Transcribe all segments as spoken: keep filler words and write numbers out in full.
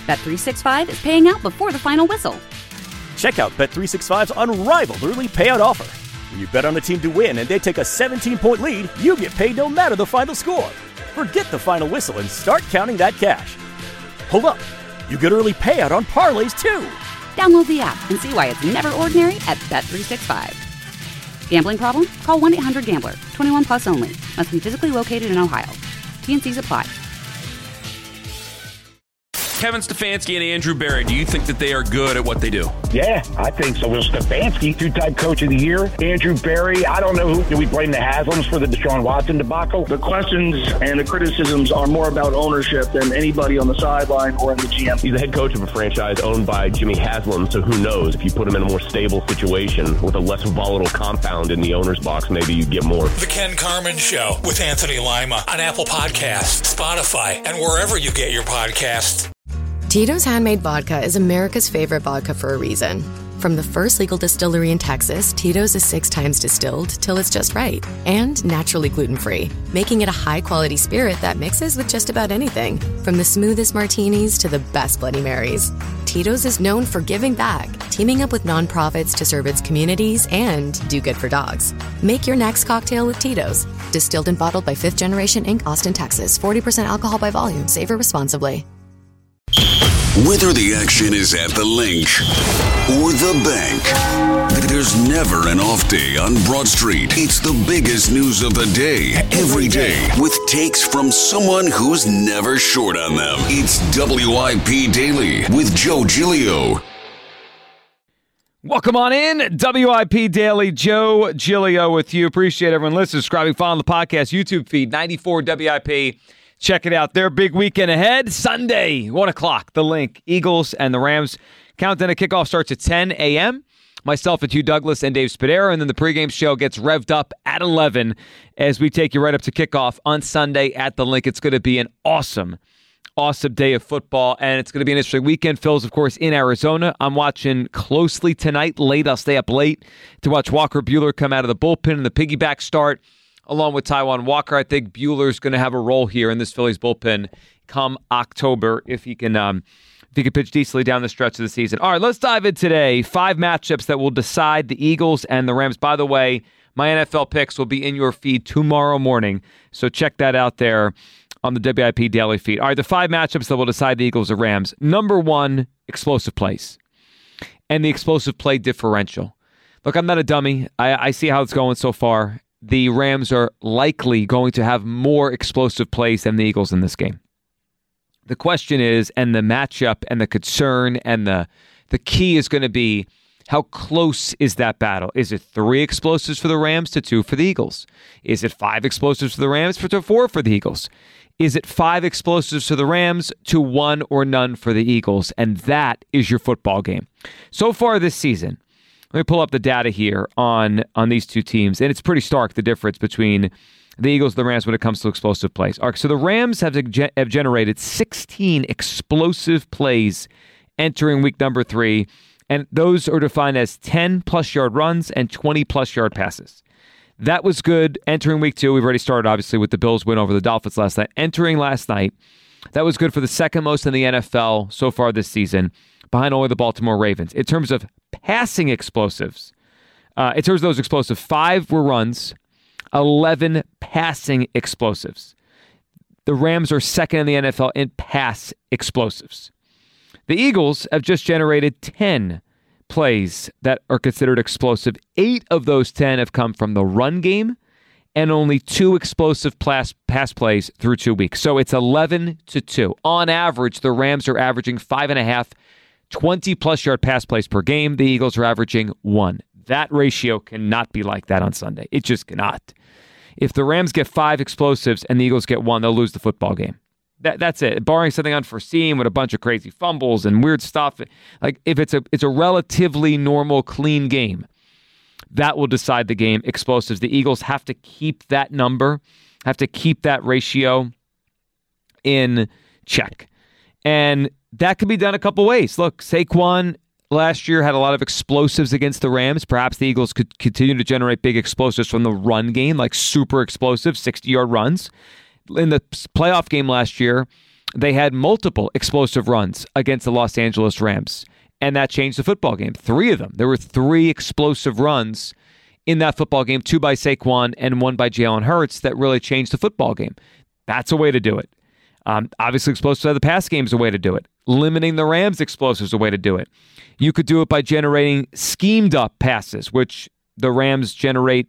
Bet three sixty-five is paying out before the final whistle. Check out Bet three sixty-five's unrivaled early payout offer. When you bet on a team to win and they take a seventeen-point lead, you get paid no matter the final score. Forget the final whistle and start counting that cash. Hold up. You get early payout on parlays, too. Download the app and see why it's never ordinary at Bet three sixty-five. Gambling problem? Call one eight hundred gambler. twenty-one plus only. Must be physically located in Ohio. T N Cs apply. Kevin Stefanski and Andrew Berry, do you think that they are good at what they do? Yeah, I think so. Well, Stefanski, two-time coach of the year. Andrew Berry, I don't know who. Do we blame the Haslams for the Deshaun Watson debacle? The questions and the criticisms are more about ownership than anybody on the sideline or in the G M. He's the head coach of a franchise owned by Jimmy Haslam, so who knows? If you put him in a more stable situation with a less volatile compound in the owner's box, maybe you get more. The Ken Carman Show with Anthony Lima on Apple Podcasts, Spotify, and wherever you get your podcasts. Tito's Handmade Vodka is America's favorite vodka for a reason. From the first legal distillery in Texas, Tito's is six times distilled till it's just right. And naturally gluten-free, making it a high-quality spirit that mixes with just about anything. From the smoothest martinis to the best Bloody Marys. Tito's is known for giving back, teaming up with nonprofits to serve its communities and do good for dogs. Make your next cocktail with Tito's. Distilled and bottled by Fifth Generation Incorporated, Austin, Texas. forty percent alcohol by volume. Savor responsibly. Whether the action is at the link or the bank, there's never an off day on Broad Street. It's the biggest news of the day, every day, with takes from someone who's never short on them. It's W I P Daily with Joe Giglio. Welcome on in, W I P Daily, Joe Giglio with you. Appreciate everyone listening, subscribing, following the podcast, YouTube feed, ninety-four W I P. Check it out. Their big weekend ahead. Sunday, one o'clock, the link. Eagles and the Rams. Countdown to kickoff starts at ten a.m. Myself and Hugh Douglas and Dave Spadero. And then the pregame show gets revved up at eleven as we take you right up to kickoff on Sunday at the link. It's going to be an awesome, awesome day of football. And it's going to be an interesting weekend. Phil's, of course, in Arizona. I'm watching closely tonight. Late. I'll stay up late to watch Walker Buehler come out of the bullpen and the piggyback start. Along with Taijuan Walker, I think Buehler's going to have a role here in this Phillies bullpen come October if he can um, if he can pitch decently down the stretch of the season. All right, let's dive in today. Five matchups that will decide the Eagles and the Rams. By the way, my N F L picks will be in your feed tomorrow morning, so check that out there on the W I P Daily feed. All right, the five matchups that will decide the Eagles and Rams. Number one, explosive plays and the explosive play differential. Look, I'm not a dummy. I, I see how it's going so far. The Rams are likely going to have more explosive plays than the Eagles in this game. The question is, and the matchup and the concern and the the key is going to be, how close is that battle? Is it three explosives for the Rams to two for the Eagles? Is it five explosives for the Rams to four for the Eagles? Is it five explosives for the Rams to one or none for the Eagles? And that is your football game. So far this season, let me pull up the data here on, on these two teams, and it's pretty stark, the difference between the Eagles and the Rams when it comes to explosive plays. All right, so the Rams have, have generated sixteen explosive plays entering week number three, and those are defined as ten-plus yard runs and twenty-plus yard passes. That was good entering week two. We've already started, obviously, with the Bills' win over the Dolphins last night. Entering last night, that was good for the second most in the N F L so far this season, behind only the Baltimore Ravens. In terms of passing explosives, uh, in terms of those explosive, five were runs, eleven passing explosives. The Rams are second in the N F L in pass explosives. The Eagles have just generated ten plays that are considered explosive. Eight of those ten have come from the run game, and only two explosive pass, pass plays through two weeks. So it's eleven to two. On average, the Rams are averaging five and a half twenty-plus yard pass plays per game. The Eagles are averaging one. That ratio cannot be like that on Sunday. It just cannot. If the Rams get five explosives and the Eagles get one, they'll lose the football game. That That's it. Barring something unforeseen with a bunch of crazy fumbles and weird stuff, like if it's a it's a relatively normal, clean game, that will decide the game. Explosives. The Eagles have to keep that number, have to keep that ratio in check. And that could be done a couple ways. Look, Saquon last year had a lot of explosives against the Rams. Perhaps the Eagles could continue to generate big explosives from the run game, like super explosive sixty-yard runs. In the playoff game last year, they had multiple explosive runs against the Los Angeles Rams, and that changed the football game. Three of them. There were three explosive runs in that football game, two by Saquon and one by Jalen Hurts, that really changed the football game. That's a way to do it. Um, obviously, explosive of the pass game is a way to do it. Limiting the Rams' explosives is a way to do it. You could do it by generating schemed-up passes, which the Rams generate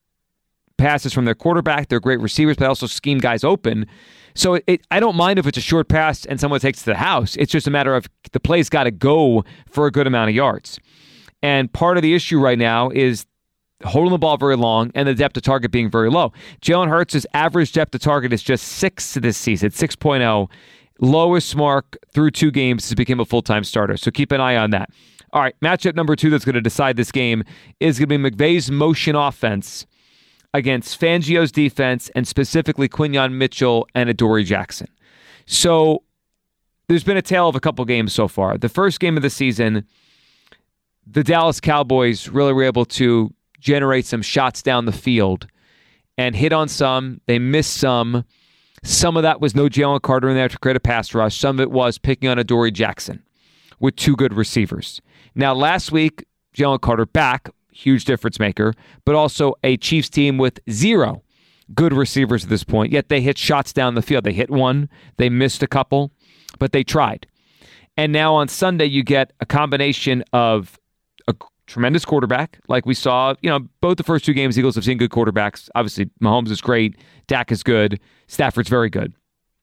passes from their quarterback. They're great receivers, but also scheme guys open. So it, it, I don't mind if it's a short pass and someone takes it to the house. It's just a matter of the play's got to go for a good amount of yards. And part of the issue right now is holding the ball very long and the depth of target being very low. Jalen Hurts' average depth of target is just six this season, six point oh. Lowest mark through two games to become a full-time starter. So keep an eye on that. All right, matchup number two that's going to decide this game is going to be McVay's motion offense against Fangio's defense, and specifically Quinyon Mitchell and Adoree Jackson. So there's been a tale of a couple games so far. The first game of the season, the Dallas Cowboys really were able to generate some shots down the field and hit on some. They missed some. Some of that was no Jalen Carter in there to create a pass rush. Some of it was picking on Adoree Jackson with two good receivers. Now, last week, Jalen Carter back, huge difference maker, but also a Chiefs team with zero good receivers at this point, yet they hit shots down the field. They hit one, they missed a couple, but they tried. And now on Sunday, you get a combination of a tremendous quarterback, like we saw, you know, both the first two games, Eagles have seen good quarterbacks. Obviously, Mahomes is great, Dak is good, Stafford's very good.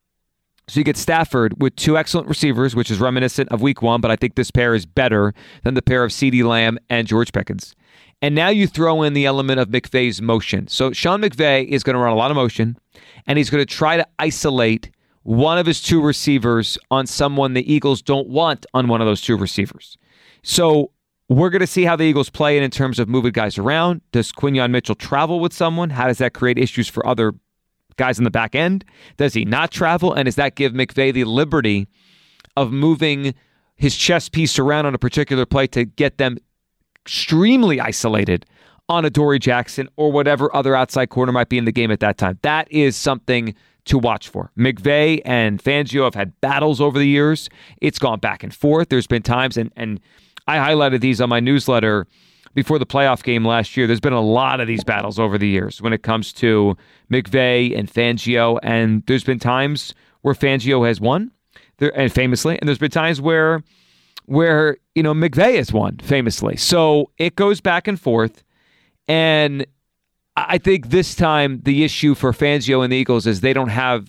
So you get Stafford with two excellent receivers, which is reminiscent of week one, but I think this pair is better than the pair of CeeDee Lamb and George Pickens. And now you throw in the element of McVay's motion. So Sean McVay is going to run a lot of motion, and he's going to try to isolate one of his two receivers on someone the Eagles don't want on one of those two receivers. So we're going to see how the Eagles play it in terms of moving guys around. Does Quinyon Mitchell travel with someone? How does that create issues for other guys in the back end? Does he not travel? And does that give McVay the liberty of moving his chess piece around on a particular play to get them extremely isolated on Adoree Jackson or whatever other outside corner might be in the game at that time? That is something to watch for. McVay and Fangio have had battles over the years. It's gone back and forth. There's been times, and and I highlighted these on my newsletter before the playoff game last year. There's been a lot of these battles over the years when it comes to McVay and Fangio, and there's been times where Fangio has won, there, and famously, and there's been times where, where you know, McVay has won, famously. So it goes back and forth, and I think this time the issue for Fangio and the Eagles is they don't have,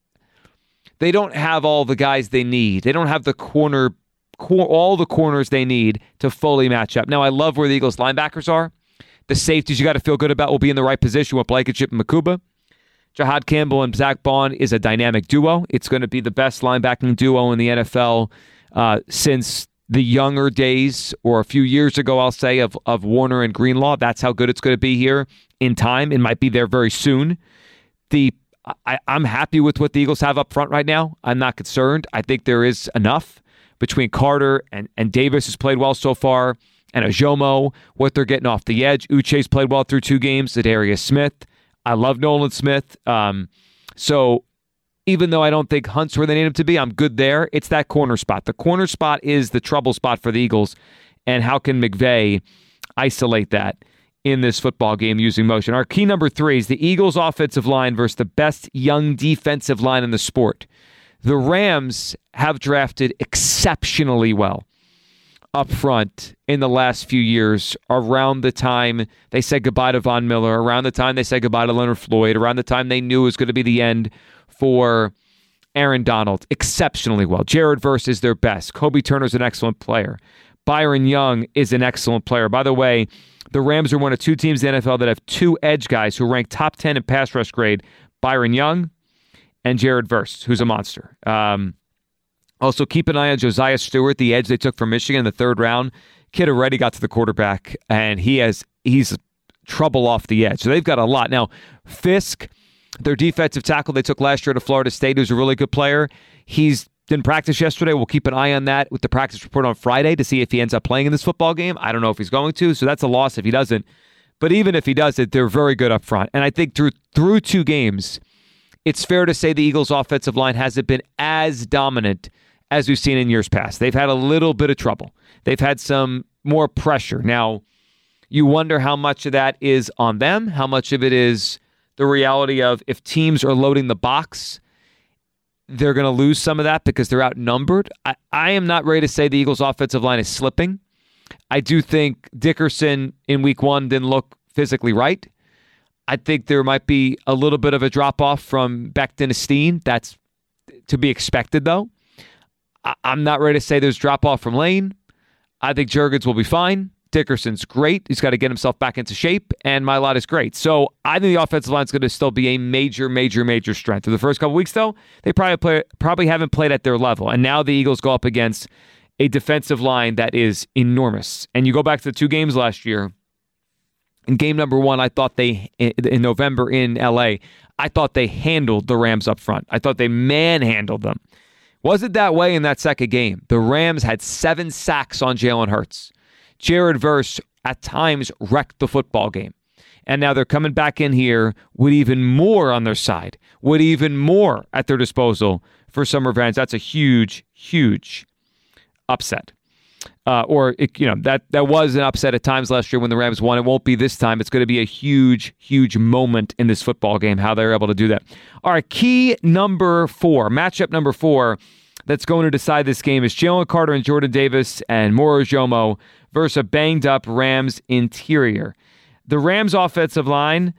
they don't have all the guys they need. They don't have the corner. all the corners they need to fully match up. Now, I love where the Eagles linebackers are. The safeties you got to feel good about will be in the right position with Blankenship and Makuba. Jahad Campbell and Zach Bond is a dynamic duo. It's going to be the best linebacking duo in the N F L uh, since the younger days, or a few years ago, I'll say, of, of Warner and Greenlaw. That's how good it's going to be here in time. It might be there very soon. The I, I'm happy with what the Eagles have up front right now. I'm not concerned. I think there is enough between Carter and, and Davis, has played well so far, and Ajomo, what they're getting off the edge. Uche's played well through two games. Zadarius Smith. I love Nolan Smith. Um, so even though I don't think Hunt's where they need him to be, I'm good there. It's that corner spot. The corner spot is the trouble spot for the Eagles, and how can McVay isolate that in this football game using motion? Our key number three is the Eagles' offensive line versus the best young defensive line in the sport. The Rams have drafted exceptionally well up front in the last few years, around the time they said goodbye to Von Miller, around the time they said goodbye to Leonard Floyd, around the time they knew it was going to be the end for Aaron Donald. Exceptionally well. Jared Verse is their best. Kobe Turner's an excellent player. Byron Young is an excellent player. By the way, the Rams are one of two teams in the N F L that have two edge guys who rank top ten in pass rush grade. Byron Young and Jared Verse, who's a monster. Um, also, keep an eye on Josiah Stewart, the edge they took from Michigan in the third round. Kid already got to the quarterback, and he has he's trouble off the edge. So they've got a lot. Now, Fisk, their defensive tackle they took last year to Florida State, who's a really good player. He's didn't practice yesterday. We'll keep an eye on that with the practice report on Friday to see if he ends up playing in this football game. I don't know if he's going to, so that's a loss if he doesn't. But even if he does it, they're very good up front. And I think through through two games, it's fair to say the Eagles' offensive line hasn't been as dominant as we've seen in years past. They've had a little bit of trouble. They've had some more pressure. Now, you wonder how much of that is on them, how much of it is the reality of if teams are loading the box, they're going to lose some of that because they're outnumbered. I, I am not ready to say the Eagles' offensive line is slipping. I do think Dickerson in week one didn't look physically right. I think there might be a little bit of a drop-off from Becton and Steen. That's to be expected, though. I, I'm not ready to say there's drop-off from Lane. I think Juergens will be fine. Dickerson's great. He's got to get himself back into shape, and Mailata is great. So I think the offensive line is going to still be a major, major, major strength. For the first couple weeks, though, they probably play, probably haven't played at their level, and now the Eagles go up against a defensive line that is enormous. And you go back to the two games last year. In game number one, I thought they, in November in L A, I thought they handled the Rams up front. I thought they manhandled them. Wasn't that way in that second game. The Rams had seven sacks on Jalen Hurts. Jared Verse at times wrecked the football game. And now they're coming back in here with even more on their side, with even more at their disposal for some revenge. That's a huge, huge upset. Uh, or, it, you know, that, that was an upset at times last year when the Rams won. It won't be this time. It's going to be a huge, huge moment in this football game, how they're able to do that. All right, key number four, matchup number four that's going to decide this game is Jalen Carter and Jordan Davis and Moro Ojomo versus a banged-up Rams interior. The Rams offensive line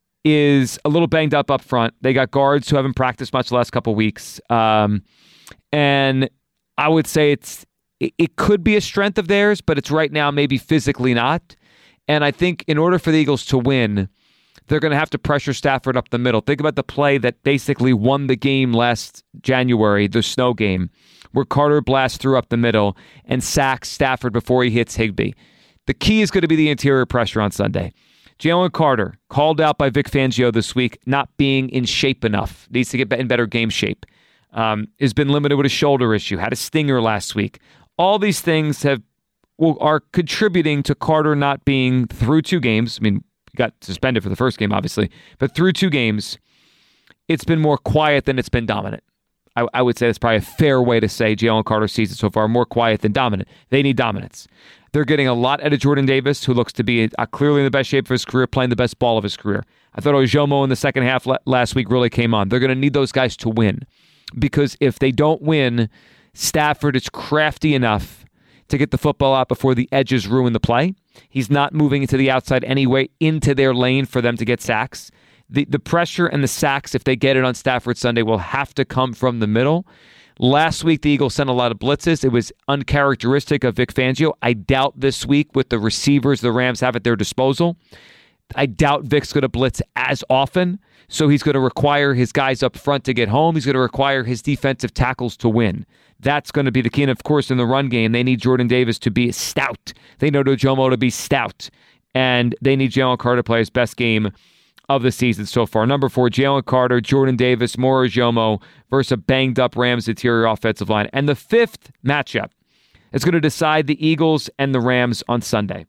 is a little banged up up front. They got guards who haven't practiced much the last couple weeks. Um, and I would say it's it, it could be a strength of theirs, but it's right now maybe physically not. And I think in order for the Eagles to win, they're going to have to pressure Stafford up the middle. Think about the play that basically won the game last January, the snow game, where Carter blasts through up the middle and sacks Stafford before he hits Higbee. The key is going to be the interior pressure on Sunday. Jalen Carter, called out by Vic Fangio this week, not being in shape enough, needs to get in better game shape, um, has been limited with a shoulder issue, had a stinger last week. All these things have well, are contributing to Carter not being through two games. I mean, he got suspended for the first game, obviously, but through two games, it's been more quiet than it's been dominant. I, I would say that's probably a fair way to say Jalen Carter's season so far, more quiet than dominant. They need dominance. They're getting a lot out of Jordan Davis, who looks to be uh, clearly in the best shape of his career, playing the best ball of his career. I thought Ojomo in the second half la- last week really came on. They're going to need those guys to win, because if they don't win, Stafford is crafty enough to get the football out before the edges ruin the play. He's not moving into the outside anyway, into their lane for them to get sacks. The the pressure and the sacks, if they get it on Stafford Sunday, will have to come from the middle. Last week, the Eagles sent a lot of blitzes. It was uncharacteristic of Vic Fangio. I doubt this week, with the receivers the Rams have at their disposal, I doubt Vic's going to blitz as often. So he's going to require his guys up front to get home. He's going to require his defensive tackles to win. That's going to be the key. And of course, in the run game, they need Jordan Davis to be stout. They need Ojomo to be stout. And they need Jalen Carter to play his best game of the season so far. Number four, Jalen Carter, Jordan Davis, Moro Ojomo versus a banged-up Rams interior offensive line. And the fifth matchup is going to decide the Eagles and the Rams on Sunday.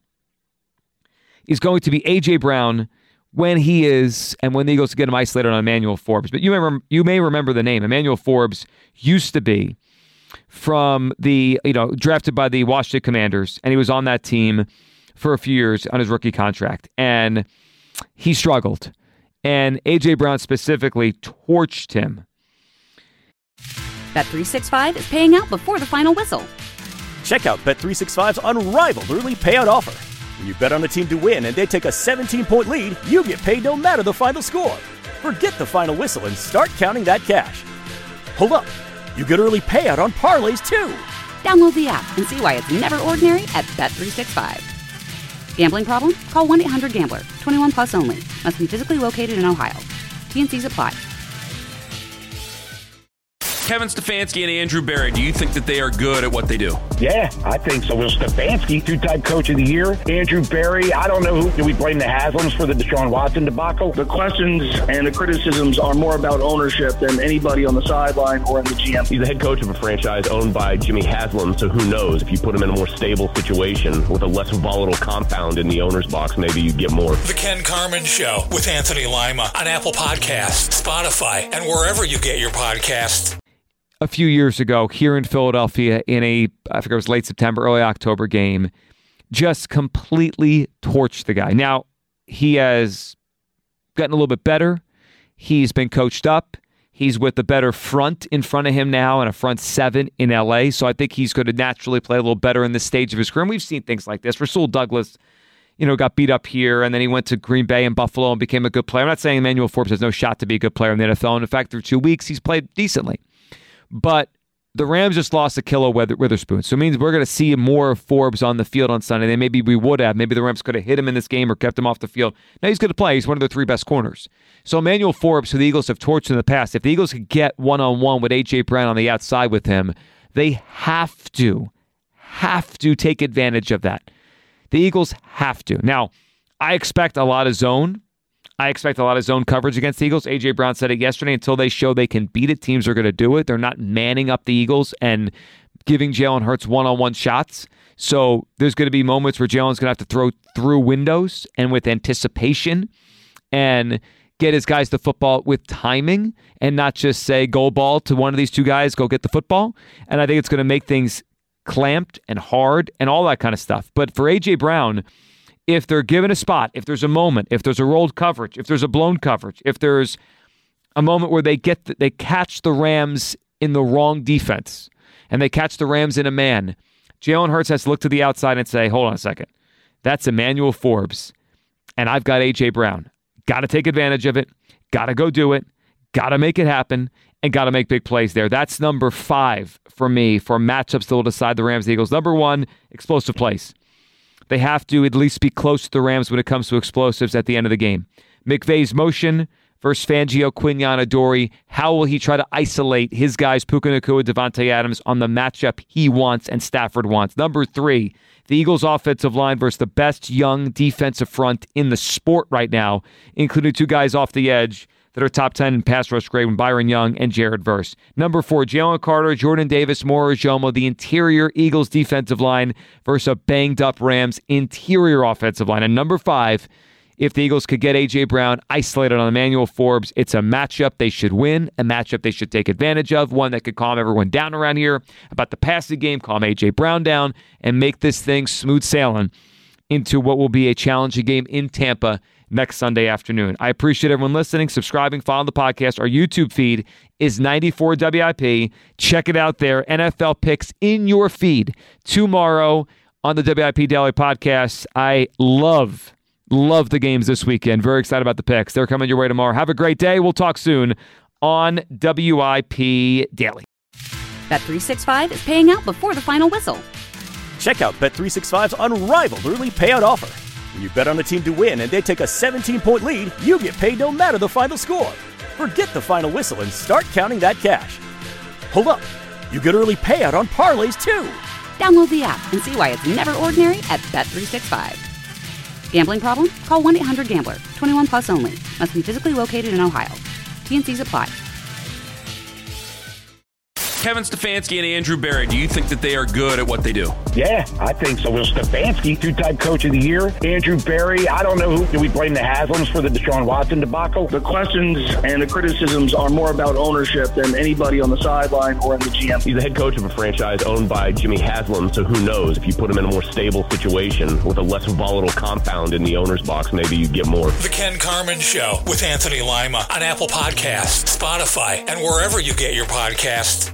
Is going to be A J. Brown when he is, and when the Eagles get him isolated on Emmanuel Forbes. But you may, rem- you may remember the name. Emmanuel Forbes used to be from the, you know, drafted by the Washington Commanders, and he was on that team for a few years on his rookie contract. And he struggled, and A J. Brown specifically torched him. Bet three sixty-five is paying out before the final whistle. Check out Bet three sixty-five's unrivaled early payout offer. When you bet on a team to win and they take a seventeen-point lead, you get paid no matter the final score. Forget the final whistle and start counting that cash. Hold up. You get early payout on parlays, too. Download the app and see why it's never ordinary at Bet three sixty-five. Gambling problem? Call one eight hundred gambler. twenty-one plus only. Must be physically located in Ohio. T and C's apply. Kevin Stefanski and Andrew Berry, do you think that they are good at what they do? Yeah, I think so. Will Stefanski, two-time coach of the year. Andrew Berry, I don't know who. Do we blame the Haslams for the Deshaun Watson debacle? The questions and the criticisms are more about ownership than anybody on the sideline or in the G M. He's the head coach of a franchise owned by Jimmy Haslam, so who knows? If you put him in a more stable situation with a less volatile compound in the owner's box, maybe you get more. The Ken Carman Show with Anthony Lima on Apple Podcasts, Spotify, and wherever you get your podcasts. A few years ago here in Philadelphia in a, I forget it was late September, early October game, just completely torched the guy. Now, he has gotten a little bit better. He's been coached up. He's with a better front in front of him now and a front seven in L A, so I think he's going to naturally play a little better in this stage of his career. And we've seen things like this. Rasul Douglas, you know, got beat up here, and then he went to Green Bay and Buffalo and became a good player. I'm not saying Emmanuel Forbes has no shot to be a good player in the N F L. And in fact, through two weeks, he's played decently. But the Rams just lost Ahkello Witherspoon. So it means we're going to see more of Forbes on the field on Sunday than maybe we would have. Maybe the Rams could have hit him in this game or kept him off the field. Now he's going to play. He's one of their three best corners. So Emmanuel Forbes, who the Eagles have torched in the past, if the Eagles could get one-on-one with A J. Brown on the outside with him, they have to, have to take advantage of that. The Eagles have to. Now, I expect a lot of zone. I expect a lot of zone coverage against the Eagles. A J. Brown said it yesterday. Until they show they can beat it, teams are going to do it. They're not manning up the Eagles and giving Jalen Hurts one-on-one shots. So there's going to be moments where Jalen's going to have to throw through windows and with anticipation and get his guys the football with timing and not just say, go ball to one of these two guys, go get the football. And I think it's going to make things clamped and hard and all that kind of stuff. But for A J. Brown, if they're given a spot, if there's a moment, if there's a rolled coverage, if there's a blown coverage, if there's a moment where they get the, they catch the Rams in the wrong defense and they catch the Rams in a man, Jalen Hurts has to look to the outside and say, hold on a second, that's Emmanuel Forbes and I've got A J. Brown. Got to take advantage of it. Got to go do it. Got to make it happen and got to make big plays there. That's number five for me for matchups that will decide the Rams-Eagles. Number one, explosive plays. They have to at least be close to the Rams when it comes to explosives at the end of the game. McVay's motion versus Fangio, Quinyon, Adoree'. How will he try to isolate his guys, Puka Nacua, Devontae Adams, on the matchup he wants and Stafford wants? Number three, the Eagles' offensive line versus the best young defensive front in the sport right now, including two guys off the edge that are top ten in pass rush grade, Byron Young and Jared Verse. Number four, Jalen Carter, Jordan Davis, Moro Jomo, the interior Eagles defensive line versus a banged-up Rams interior offensive line. And number five, if the Eagles could get A J. Brown isolated on Emmanuel Forbes, it's a matchup they should win, a matchup they should take advantage of, one that could calm everyone down around here about the passing game, calm A J. Brown down, and make this thing smooth sailing into what will be a challenging game in Tampa next Sunday afternoon. I appreciate everyone listening, subscribing, following the podcast. Our YouTube feed is ninety-four W I P. Check it out there. N F L picks in your feed tomorrow on the W I P Daily Podcast. I love, love the games this weekend. Very excited about the picks. They're coming your way tomorrow. Have a great day. We'll talk soon on W I P Daily. Bet three sixty-five is paying out before the final whistle. Check out Bet three sixty-five's unrivaled early payout offer. When you bet on a team to win and they take a seventeen-point lead, you get paid no matter the final score. Forget the final whistle and start counting that cash. Hold up. You get early payout on parlays, too. Download the app and see why it's never ordinary at Bet three sixty-five. Gambling problem? Call one eight hundred gambler. twenty-one plus only. Must be physically located in Ohio. T N Cs apply. Kevin Stefanski and Andrew Berry, do you think that they are good at what they do? Yeah, I think so. Will Stefanski, two-time coach of the year. Andrew Berry, I don't know who. Do we blame the Haslams for the Deshaun Watson debacle? The questions and the criticisms are more about ownership than anybody on the sideline or in the G M. He's the head coach of a franchise owned by Jimmy Haslam, so who knows? If you put him in a more stable situation with a less volatile compound in the owner's box, maybe you get more. The Ken Carman Show with Anthony Lima on Apple Podcasts, Spotify, and wherever you get your podcasts.